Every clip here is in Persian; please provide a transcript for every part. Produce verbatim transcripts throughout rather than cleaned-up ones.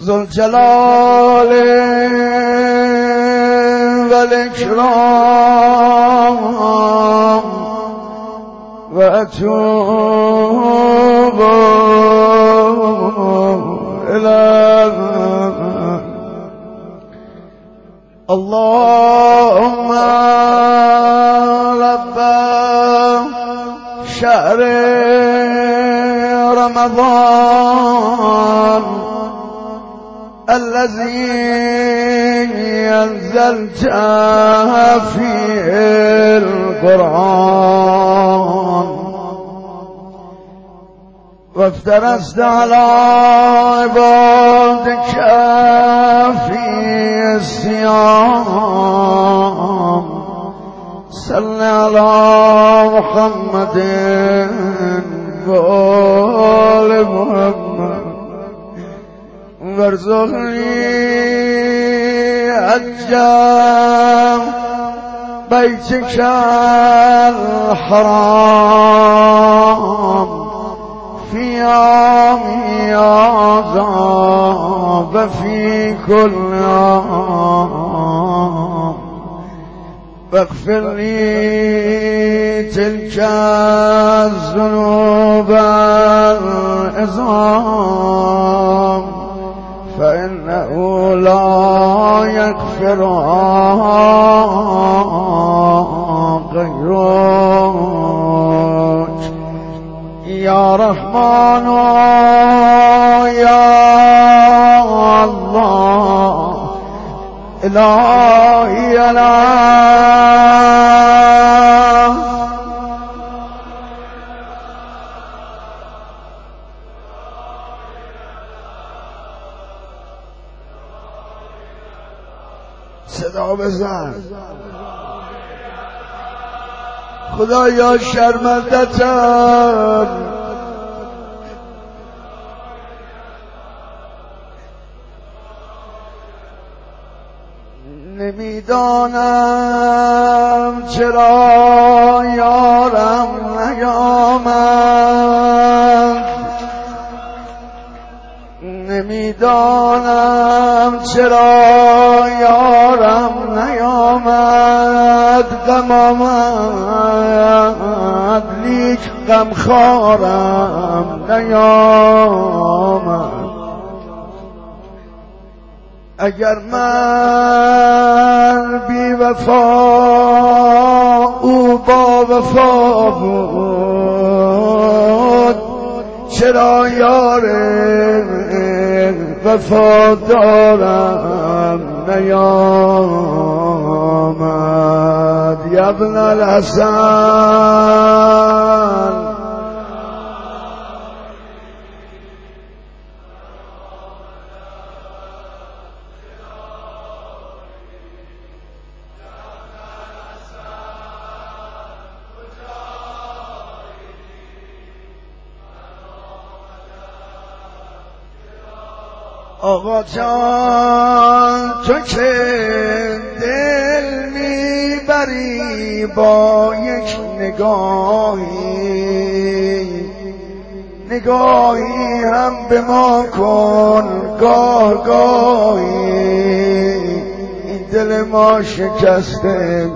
ذو الجلال والإكرام وأتوب إليه اللهم رب شهر رمضان الذي أنزلت فيه القرآن وافترست على عبادك في الصيام صل على محمد وآل محمد وارزقني حج بيتك الحرام في يومي هذا وفي كل عام واغفر لي تلك الذنوب العظام فإنه لا يغفرها غيرك يا رحمن يا الله إلهي الله صدا بزن خدایا شرمنده‌تم نمیدانم چرا یارم نیامد نمیدانم چرا یارم نیامد غم آمد لیک غمخوارم نیامد اگر من بی وفا او با وفا بود چرا یار وفا دارم نیامد یا ابن الحسن آقا جان تو که دل میبری با یک نگاهی نگاهی هم به ما کن گاه گاهی این دل ما شکسته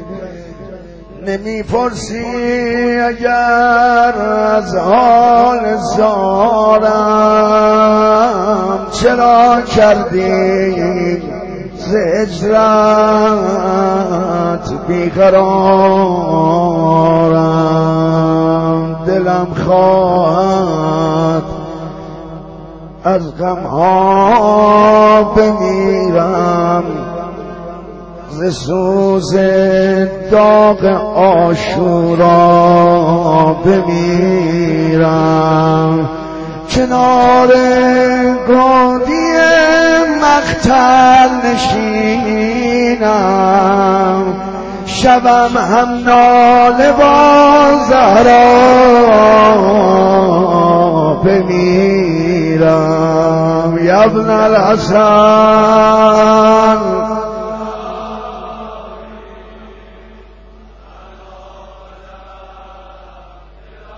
نمیپرسی اگر از حال زارم چرا کردی ز هجرت بیقرارم دلم خواهد از غمها بمیرم ز سوز داغ عاشورا بمیرم کنار گودی مقتل نشینم شبم هم ناله با زهرا بمیرم یا ابن الحسن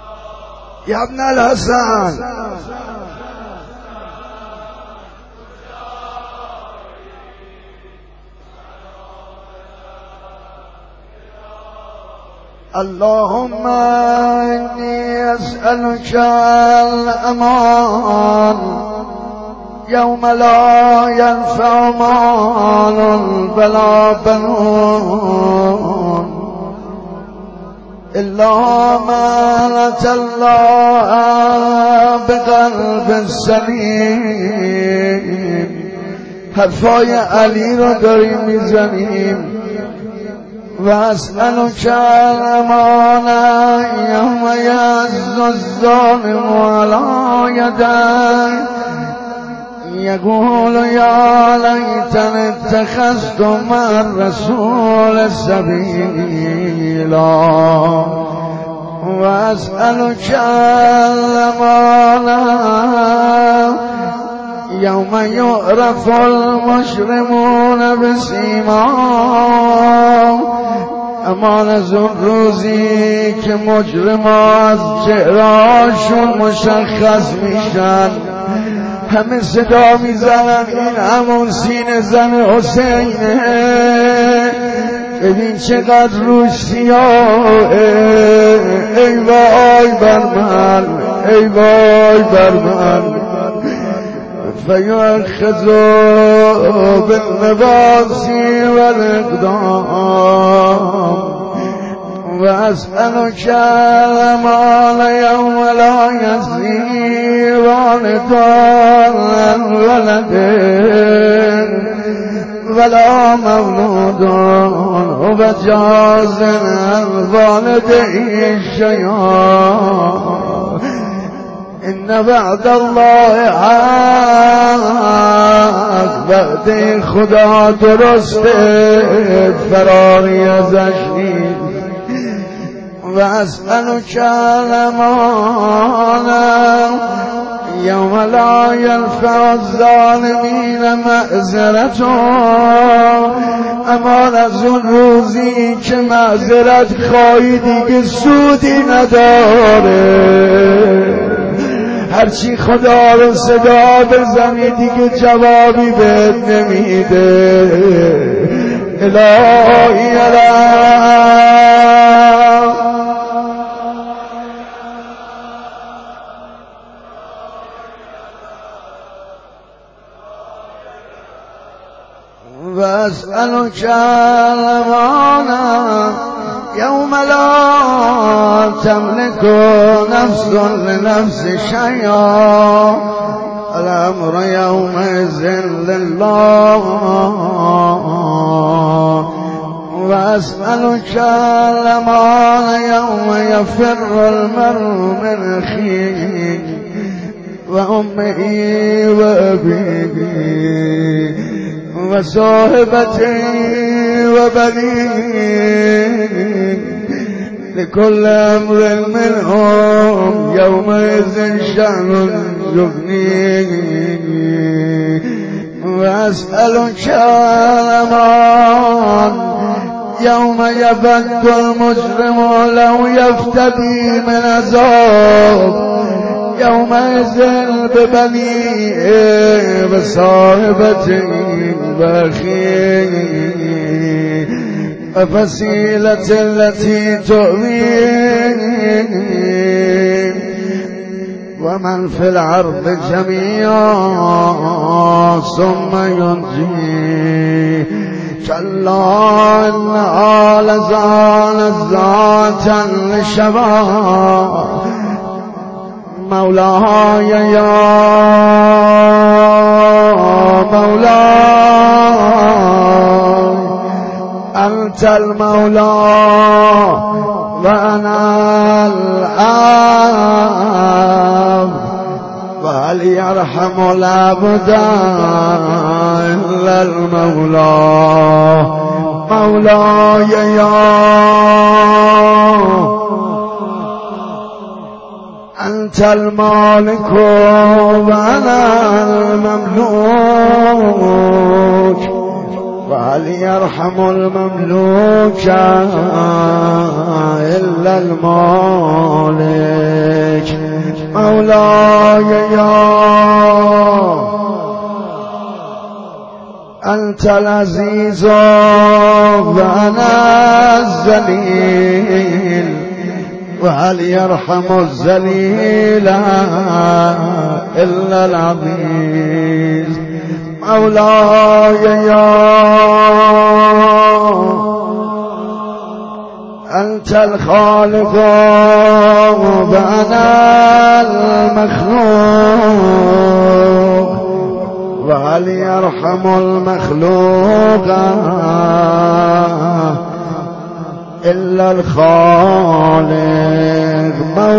یا ابن الحسن اللهم إني أسألك الأمان يوم لا ينفع مال ولا بنون إلا من أتى الله بقلب سلیم. حرفای علی رو داریم میزنیم. و اسألک الامان یوم یعض الظالم علی یدیه یقول یا لیتنی اتخذت مع الرسول سبیلا. و اسألک الامان یوم یعرف المجرمون بسیماهم. امان از اون روزی که مجرمان از چهرهاشون مشخص میشن، همه صدا میزنن این همون سینه زن حسینه، ببین چقدر روش سیاهه، ای وای بر من، ای وای بر من. فیؤخذ بالنواصی والاقدام. و اسألک الامان یوم لا یجزی والد عن ولده ولا مولود هو جاز عن والده شیئا. إن وعد الله حق، وعده خدا درسته، فراری ازش نیست. و اسألک الامان یوم لا ینفع الظالمین معذرتهم. امان از اون روزی که معذرت خواهی دیگه سودی نداره. هرچی خدا رو صدا بزنی دیگه جوابی بهت نمیده. الهی الهی و اسألک الامان یوم لا تملك نفس لنفس شیئا. الامر یومئذ لله. و اسألک الامان یوم یفر المرء من اخیه و امه و ابیه و صاحبته و بنيه لكل امر منهم يومئذ شأن يغنيه. واسألك الامان يوم يبد المجرم لو يفتدي من عذاب يومئذ ببنيه وصاحبته وأخيه وفصيلة التي تؤويه ومن في الأرض جميعا ثم ينجيه. كلا إنها لزالة للشباب. مولاي يا مولاي أنت المولى وأنا العبد وهل يرحم العبد إلا المولى. مولاي يا أنت المالك وأنا المملوك وهل يرحم المملوك إلا المالك. مولاي يا أنت العزيز وأنا الذليل وهل يرحم الذليل إلا العزيز. مولاي يا أنت الخالق وأنا المخلوق وهل يرحم المخلوق إلا الخالق.